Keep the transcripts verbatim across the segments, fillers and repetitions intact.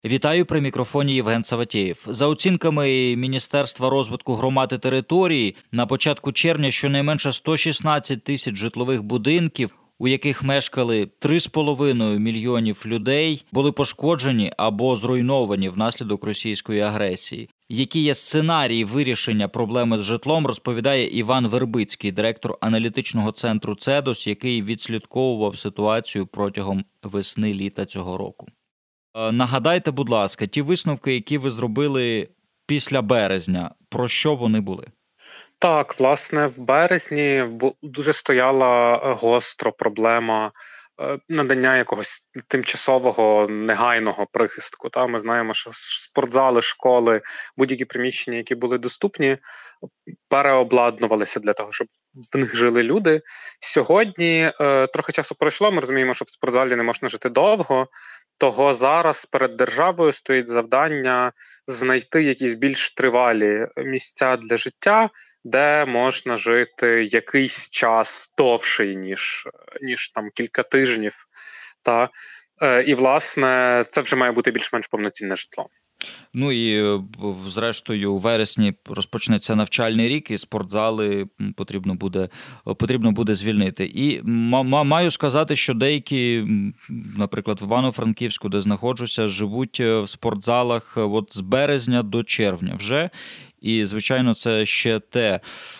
Вітаю, при мікрофоні Євген Саватєєв. За оцінками Міністерства розвитку громад і територій, на початку червня щонайменше сто шістнадцять тисяч житлових будинків, у яких мешкали три з половиною мільйонів людей, були пошкоджені або зруйновані внаслідок російської агресії. Які є сценарії вирішення проблеми з житлом, розповідає Іван Вербицький, директор аналітичного центру «Цедос», який відслідковував ситуацію протягом весни-літа цього року. Нагадайте, будь ласка, ті висновки, які ви зробили після березня, про що вони були? Так, власне, в березні дуже стояла гостро проблема надання якогось тимчасового негайного прихистку. Та ми знаємо, що спортзали, школи, будь-які приміщення, які були доступні, переобладнувалися для того, щоб в них жили люди. Сьогодні е, трохи часу пройшло, ми розуміємо, що в спортзалі не можна жити довго, того зараз перед державою стоїть завдання знайти якісь більш тривалі місця для життя, де можна жити якийсь час довший, ніж, ніж там кілька тижнів. Та, е, і, власне, це вже має бути більш-менш повноцінне житло. Ну і, зрештою, у вересні розпочнеться навчальний рік, і спортзали потрібно буде, потрібно буде звільнити. І маю сказати, що деякі, наприклад, в Івано-Франківську, де знаходжуся, живуть в спортзалах от з березня до червня вже. І, звичайно, це ще те,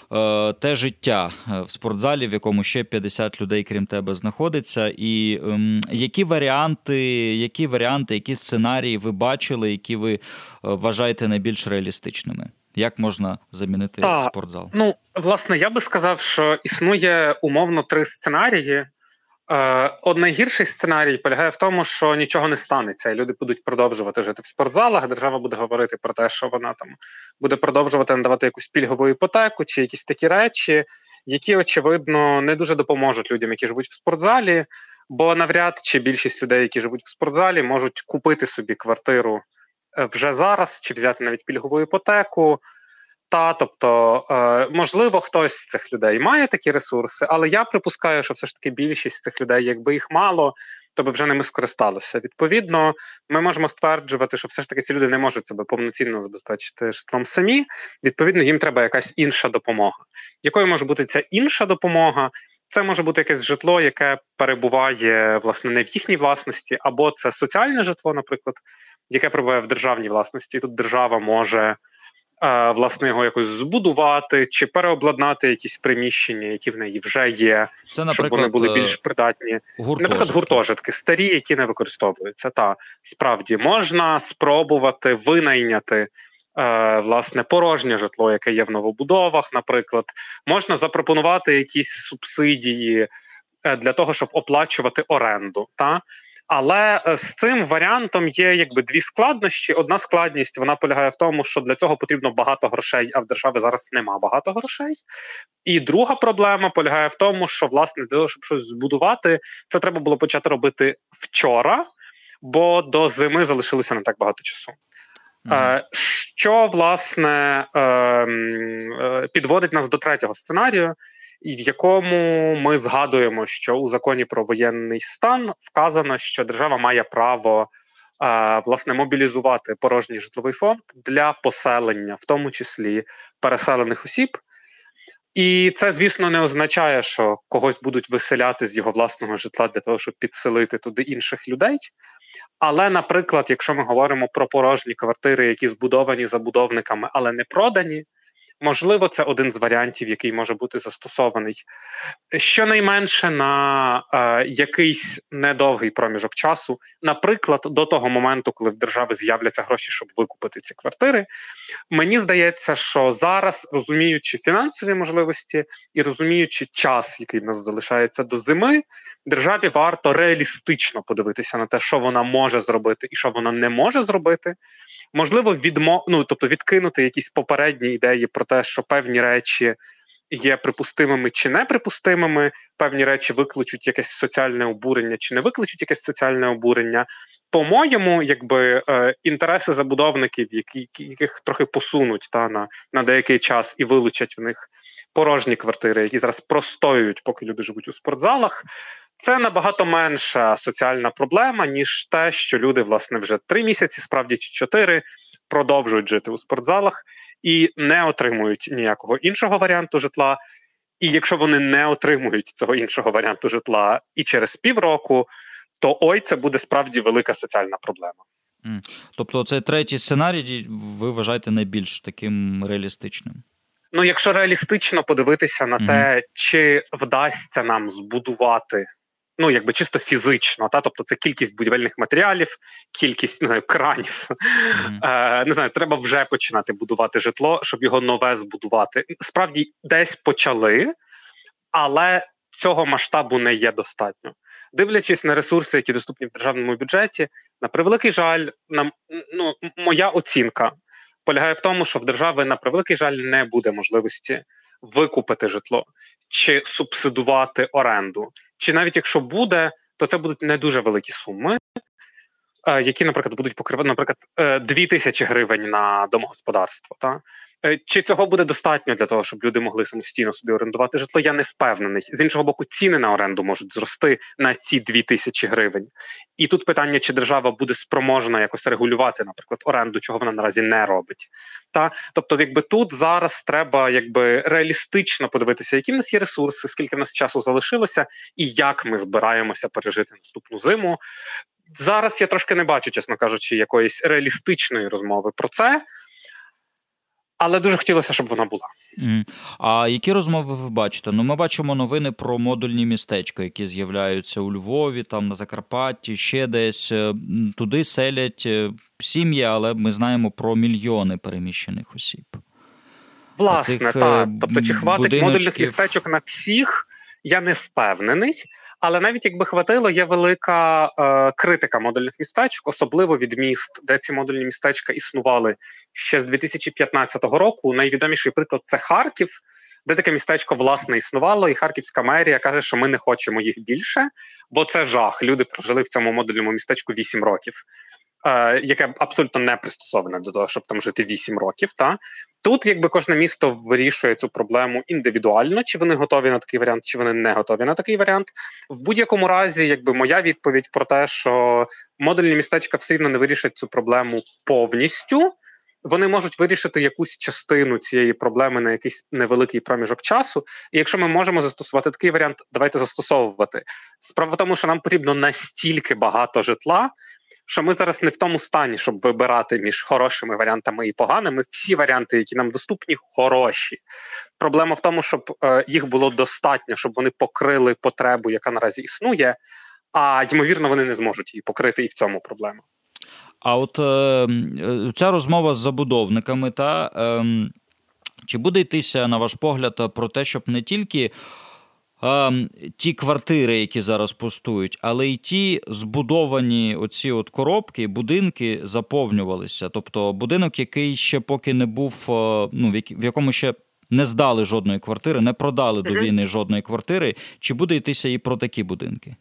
те життя в спортзалі, в якому ще п'ятдесят людей, крім тебе, знаходиться. І ем, які варіанти, які варіанти, які сценарії ви бачили, які ви вважаєте найбільш реалістичними? Як можна замінити Та, спортзал? Ну, власне, я би сказав, що існує умовно три сценарії. От найгірший сценарій полягає в тому, що нічого не станеться, і люди будуть продовжувати жити в спортзалах, держава буде говорити про те, що вона там буде продовжувати надавати якусь пільгову іпотеку чи якісь такі речі, які, очевидно, не дуже допоможуть людям, які живуть в спортзалі, бо навряд чи більшість людей, які живуть в спортзалі, можуть купити собі квартиру вже зараз, чи взяти навіть пільгову іпотеку. Та, тобто, е, можливо, хтось з цих людей має такі ресурси, але я припускаю, що все ж таки більшість цих людей, якби їх мало, то би вже ними скористалося. Відповідно, ми можемо стверджувати, що все ж таки ці люди не можуть себе повноцінно забезпечити житлом самі, відповідно, їм треба якась інша допомога. Якою може бути ця інша допомога? Це може бути якесь житло, яке перебуває, власне, не в їхній власності, або це соціальне житло, наприклад, яке перебуває в державній власності, і тут держава може власне його якось збудувати чи переобладнати якісь приміщення, які в неї вже є, це, щоб вони були більш придатні. Гуртожитки. Наприклад, гуртожитки старі, які не використовуються. Та справді можна спробувати винайняти е, власне порожнє житло, яке є в новобудовах. Наприклад, можна запропонувати якісь субсидії для того, щоб оплачувати оренду. Та Але з цим варіантом є якби дві складнощі. Одна складність, вона полягає в тому, що для цього потрібно багато грошей, а в держави зараз нема багато грошей. І друга проблема полягає в тому, що, власне, для того, щоб щось збудувати, це треба було почати робити вчора, бо до зими залишилося не так багато часу. Mm-hmm. Що, власне, підводить нас до третього сценарію, в якому ми згадуємо, що у законі про воєнний стан вказано, що держава має право е, власне мобілізувати порожній житловий фонд для поселення, в тому числі переселених осіб. І це, звісно, не означає, що когось будуть виселяти з його власного житла для того, щоб підселити туди інших людей. Але, наприклад, якщо ми говоримо про порожні квартири, які збудовані забудовниками, але не продані, можливо, це один з варіантів, який може бути застосований щонайменше на е, якийсь недовгий проміжок часу, наприклад, до того моменту, коли в держави з'являться гроші, щоб викупити ці квартири. Мені здається, що зараз, розуміючи фінансові можливості і розуміючи час, який в нас залишається до зими, державі варто реалістично подивитися на те, що вона може зробити і що вона не може зробити. Можливо, відмо... ну, тобто відкинути якісь попередні ідеї про те, що певні речі є припустимими чи неприпустимими, певні речі викличуть якесь соціальне обурення чи не викличуть якесь соціальне обурення. По-моєму, якби е, інтереси забудовників, які, яких трохи посунуть та, на, на деякий час і вилучать в них порожні квартири, які зараз простоюють, поки люди живуть у спортзалах, Це набагато менша соціальна проблема, ніж те, що люди, власне, вже три місяці, справді чи чотири, продовжують жити у спортзалах і не отримують ніякого іншого варіанту житла. І якщо вони не отримують цього іншого варіанту житла і через півроку, то ой, це буде справді велика соціальна проблема. Тобто цей третій сценарій ви вважаєте найбільш таким реалістичним? Ну, якщо реалістично подивитися на mm-hmm. те, чи вдасться нам збудувати, ну, якби чисто фізично, та, тобто це кількість будівельних матеріалів, кількість, не знаю, кранів. Mm-hmm. Е, не знаю, треба вже починати будувати житло, щоб його нове збудувати. Справді, десь почали, але цього масштабу не є достатньо. Дивлячись на ресурси, які доступні в державному бюджеті, на превеликий жаль, нам, ну, моя оцінка полягає в тому, що в держави, на превеликий жаль, не буде можливості викупити житло, чи субсидувати оренду. Чи навіть якщо буде, то це будуть не дуже великі суми, які, наприклад, будуть покривати, наприклад, дві тисячі гривень на домогосподарство. Та? Чи цього буде достатньо для того, щоб люди могли самостійно собі орендувати житло, я не впевнений. З іншого боку, ціни на оренду можуть зрости на ці дві тисячі гривень. І тут питання, чи держава буде спроможна якось регулювати, наприклад, оренду, чого вона наразі не робить. Та? Тобто, якби тут зараз треба якби реалістично подивитися, які в нас є ресурси, скільки в нас часу залишилося, і як ми збираємося пережити наступну зиму. Зараз я трошки не бачу, чесно кажучи, якоїсь реалістичної розмови про це, але дуже хотілося, щоб вона була. Mm. А які розмови ви бачите? Ну, ми бачимо новини про модульні містечка, які з'являються у Львові, там на Закарпатті, ще десь. Туди селять сім'ї, але ми знаємо про мільйони переміщених осіб. Власне, так. Тобто, чи хватить будиночків... модульних містечок на всіх, я не впевнений. Але навіть якби хватило, є велика е, критика модульних містечок, особливо від міст, де ці модульні містечка існували ще з дві тисячі п'ятнадцятого року. Найвідоміший приклад – це Харків, де таке містечко, власне, існувало, і харківська мерія каже, що ми не хочемо їх більше, бо це жах. Люди прожили в цьому модульному містечку вісім років, е, яке абсолютно не пристосоване до того, щоб там жити вісім років, та? Тут, якби кожне місто вирішує цю проблему індивідуально, чи вони готові на такий варіант, чи вони не готові на такий варіант. В будь-якому разі, якби моя відповідь про те, що модульні містечка все рівно не вирішать цю проблему повністю, вони можуть вирішити якусь частину цієї проблеми на якийсь невеликий проміжок часу. І якщо ми можемо застосувати такий варіант, давайте застосовувати. Справа в тому, що нам потрібно настільки багато житла, що ми зараз не в тому стані, щоб вибирати між хорошими варіантами і поганими. Всі варіанти, які нам доступні, хороші. Проблема в тому, щоб е, їх було достатньо, щоб вони покрили потребу, яка наразі існує, а, ймовірно, вони не зможуть її покрити, і в цьому проблема. А от е, ця розмова з забудовниками, та е, чи буде йтися, на ваш погляд, про те, щоб не тільки е, ті квартири, які зараз пустують, але й ті збудовані оці от коробки, будинки заповнювалися? Тобто будинок, який ще поки не був, е, ну, в якому ще не здали жодної квартири, не продали до війни жодної квартири, чи буде йтися і про такі будинки?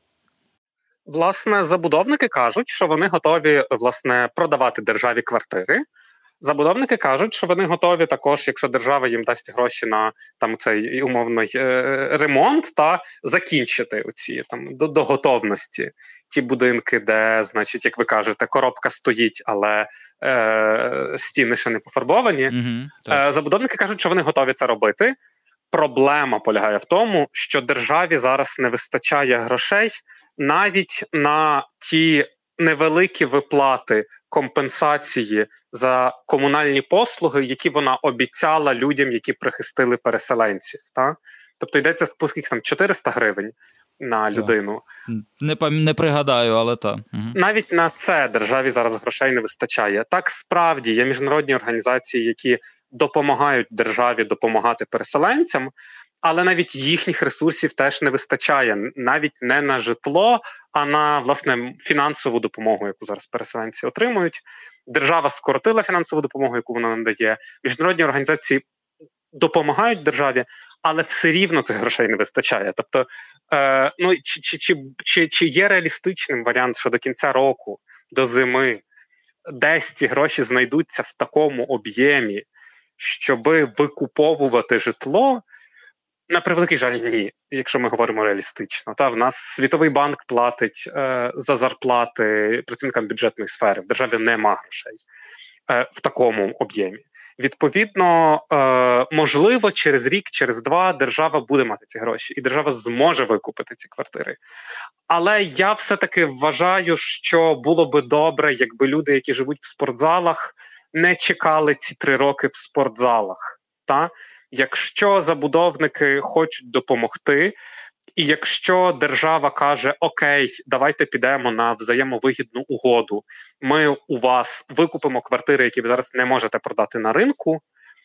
Власне, забудовники кажуть, що вони готові, власне, продавати державі квартири. Забудовники кажуть, що вони готові також, якщо держава їм дасть гроші на там цей умовний е- ремонт, та закінчити оці там до, до готовності ті будинки, де, значить, як ви кажете, коробка стоїть, але е- стіни ще не пофарбовані. Mm-hmm, е- забудовники кажуть, що вони готові це робити. Проблема полягає в тому, що державі зараз не вистачає грошей навіть на ті невеликі виплати, компенсації за комунальні послуги, які вона обіцяла людям, які прихистили переселенців. Та? Тобто йдеться з скільки там чотириста гривень на так. людину. Не, не пригадаю, але так. Угу. Навіть на це державі зараз грошей не вистачає. Так справді є міжнародні організації, які допомагають державі допомагати переселенцям, але навіть їхніх ресурсів теж не вистачає. Навіть не на житло, а на, власне, фінансову допомогу, яку зараз переселенці отримують. Держава скоротила фінансову допомогу, яку вона надає. Міжнародні організації допомагають державі, але все рівно цих грошей не вистачає. Тобто, е, ну, чи, чи, чи, чи, чи є реалістичним варіант, що до кінця року, до зими, десь ці гроші знайдуться в такому об'ємі, щоби викуповувати житло? На превеликий жаль, ні, якщо ми говоримо реалістично. Та в нас Світовий банк платить е, за зарплати працівникам бюджетної сфери. В державі нема грошей е, в такому об'ємі. Відповідно, е, можливо, через рік, через два держава буде мати ці гроші, і держава зможе викупити ці квартири. Але я все-таки вважаю, що було би добре, якби люди, які живуть в спортзалах, не чекали ці три роки в спортзалах. Та? Якщо забудовники хочуть допомогти, і якщо держава каже: окей, давайте підемо на взаємовигідну угоду, ми у вас викупимо квартири, які ви зараз не можете продати на ринку,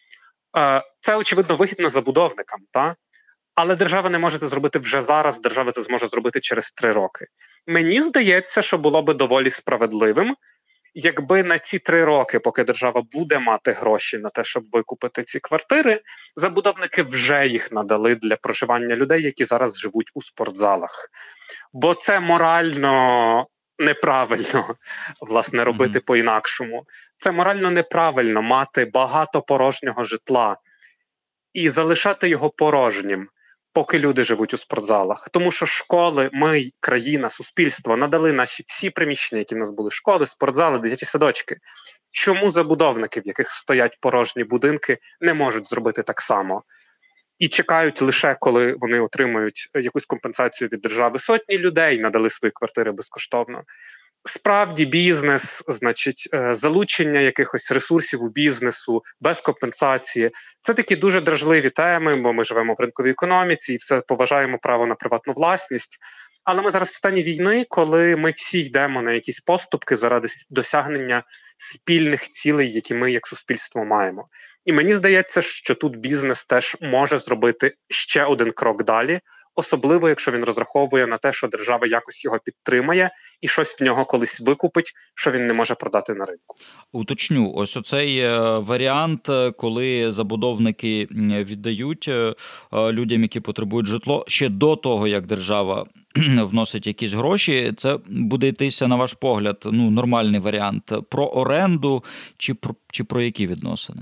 це, очевидно, вигідно забудовникам, та? Але держава не може це зробити вже зараз, держава це зможе зробити через три роки. Мені здається, що було би доволі справедливим, якби на ці три роки, поки держава буде мати гроші на те, щоб викупити ці квартири, забудовники вже їх надали для проживання людей, які зараз живуть у спортзалах. Бо це морально неправильно, власне, робити mm-hmm. по-інакшому. Це морально неправильно мати багато порожнього житла і залишати його порожнім, поки люди живуть у спортзалах. Тому що школи, ми, країна, суспільство надали наші всі приміщення, які в нас були: школи, спортзали, дитячі садочки. Чому забудовники, в яких стоять порожні будинки, не можуть зробити так само? І чекають лише, коли вони отримують якусь компенсацію від держави. Сотні людей надали свої квартири безкоштовно. Справді бізнес, значить, залучення якихось ресурсів у бізнесу без компенсації – це такі дуже дражливі теми, бо ми живемо в ринковій економіці і все поважаємо право на приватну власність. Але ми зараз в стані війни, коли ми всі йдемо на якісь поступки заради досягнення спільних цілей, які ми як суспільство маємо. І мені здається, що тут бізнес теж може зробити ще один крок далі, особливо, якщо він розраховує на те, що держава якось його підтримає і щось в нього колись викупить, що він не може продати на ринку. Уточню, ось оцей варіант, коли забудовники віддають людям, які потребують житло, ще до того, як держава вносить якісь гроші, це буде йтися, на ваш погляд, ну, нормальний варіант. Про оренду чи про, чи про які відносини?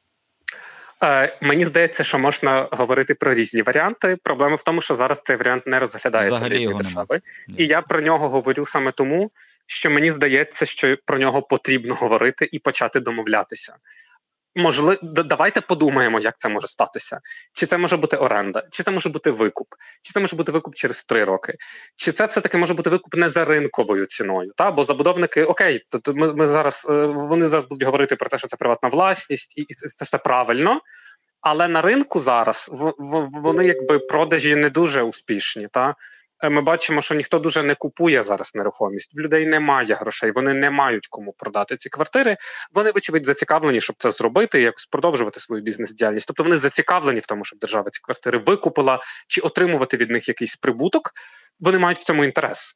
Е, мені здається, що можна говорити про різні варіанти. Проблема в тому, що зараз цей варіант не розглядається від держави. І я про нього говорю саме тому, що мені здається, що про нього потрібно говорити і почати домовлятися. Можливо, давайте подумаємо, як це може статися. Чи це може бути оренда, чи це може бути викуп, чи це може бути викуп через три роки, чи це все-таки може бути викуп не за ринковою ціною. Та? Бо забудовники, окей, то ми, ми зараз, вони зараз будуть говорити про те, що це приватна власність, і це все правильно, але на ринку зараз в, в, вони якби продажі не дуже успішні. Та? Ми бачимо, що ніхто дуже не купує зараз нерухомість. В людей немає грошей, вони не мають кому продати ці квартири. Вони, вочевидь, зацікавлені, щоб це зробити і якось продовжувати свою бізнес-діяльність. Тобто вони зацікавлені в тому, щоб держава ці квартири викупила чи отримувати від них якийсь прибуток. Вони мають в цьому інтерес.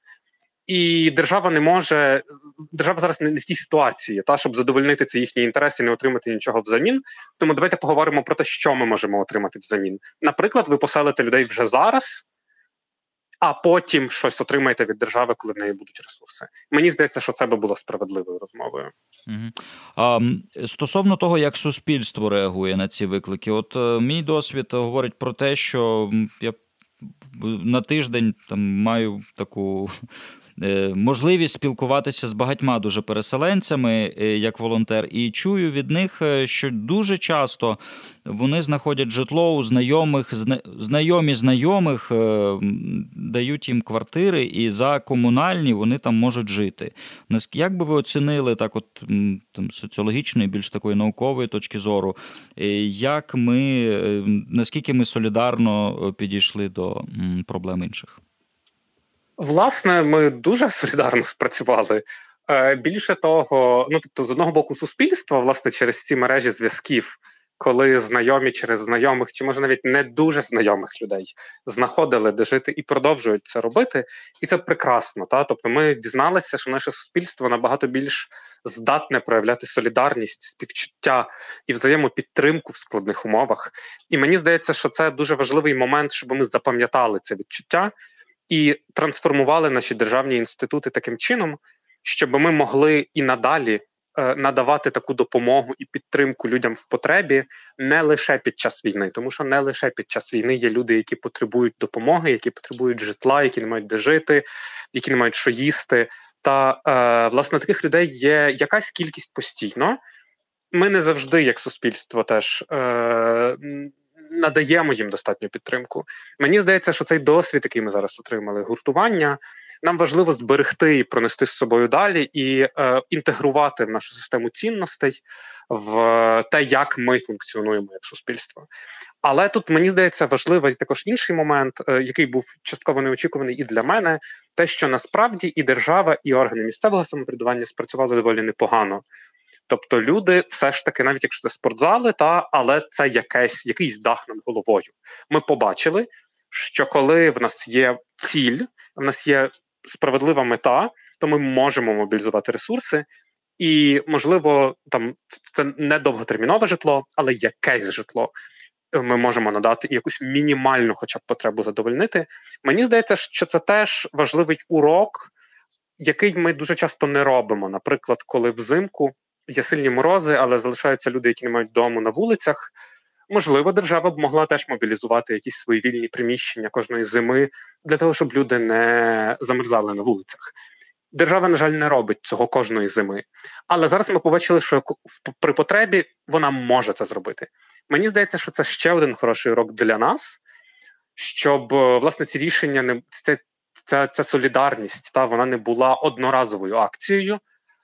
І держава не може, держава зараз не в тій ситуації, та, щоб задовольнити ці їхні інтереси і не отримати нічого взамін. Тому давайте поговоримо про те, що ми можемо отримати взамін. Наприклад, ви поселите людей вже зараз, а потім щось отримаєте від держави, коли в неї будуть ресурси. Мені здається, що це би було справедливою розмовою. Угу. А, стосовно того, як суспільство реагує на ці виклики, от мій досвід говорить про те, що я на тиждень там маю таку можливість спілкуватися з багатьма дуже переселенцями як волонтер, і чую від них, що дуже часто вони знаходять житло у знайомих, знайомі знайомих дають їм квартири, і за комунальні вони там можуть жити. Як би ви оцінили так от там соціологічної, більш такої наукової точки зору, як ми, наскільки ми солідарно підійшли до проблем інших? Власне, ми дуже солідарно спрацювали. Е, більше того, ну тобто, з одного боку, суспільство, власне, через ці мережі зв'язків, коли знайомі через знайомих, чи може навіть не дуже знайомих людей знаходили де жити і продовжують це робити, і це прекрасно. Та? Тобто ми дізналися, що наше суспільство набагато більш здатне проявляти солідарність, співчуття і взаємопідтримку в складних умовах. І мені здається, що це дуже важливий момент, щоб ми запам'ятали це відчуття і трансформували наші державні інститути таким чином, щоб ми могли і надалі е, надавати таку допомогу і підтримку людям в потребі не лише під час війни, тому що не лише під час війни є люди, які потребують допомоги, які потребують житла, які не мають де жити, які не мають що їсти. Та, е, власне, таких людей є якась кількість постійно. Ми не завжди, як суспільство, теж е, надаємо їм достатню підтримку. Мені здається, що цей досвід, який ми зараз отримали, гуртування, нам важливо зберегти і пронести з собою далі і е, інтегрувати в нашу систему цінностей в те, як ми функціонуємо як суспільство. Але тут, мені здається, важливий також інший момент, е, який був частково неочікуваний і для мене, те, що насправді і держава, і органи місцевого самоврядування спрацювали доволі непогано. Тобто люди все ж таки, навіть якщо це спортзали, та, але це якесь, якийсь дах над головою. Ми побачили, що коли в нас є ціль, в нас є справедлива мета, то ми можемо мобілізувати ресурси, і, можливо, там це не довготермінове житло, але якесь житло ми можемо надати і якусь мінімальну хоча б потребу задовольнити. Мені здається, що це теж важливий урок, який ми дуже часто не робимо. Наприклад, коли взимку є сильні морози, але залишаються люди, які не мають дому на вулицях, можливо, держава б могла теж мобілізувати якісь свої вільні приміщення кожної зими для того, щоб люди не замерзали на вулицях. Держава, на жаль, не робить цього кожної зими. Але зараз ми побачили, що при потребі вона може це зробити. Мені здається, що це ще один хороший урок для нас, щоб, власне, ці рішення, не ця, ця, ця солідарність, та, вона не була одноразовою акцією.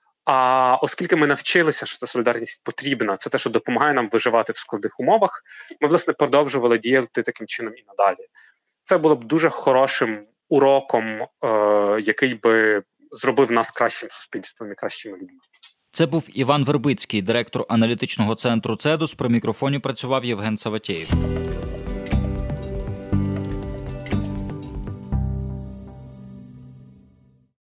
А оскільки ми навчилися, що ця солідарність потрібна, це те, що допомагає нам виживати в складних умовах, ми, власне, продовжували діяти таким чином і надалі. Це було б дуже хорошим уроком, е, який би зробив нас кращим суспільством і кращими людьми. Це був Іван Вербицький, директор аналітичного центру «Цедус». При мікрофоні працював Євген Саватєєв.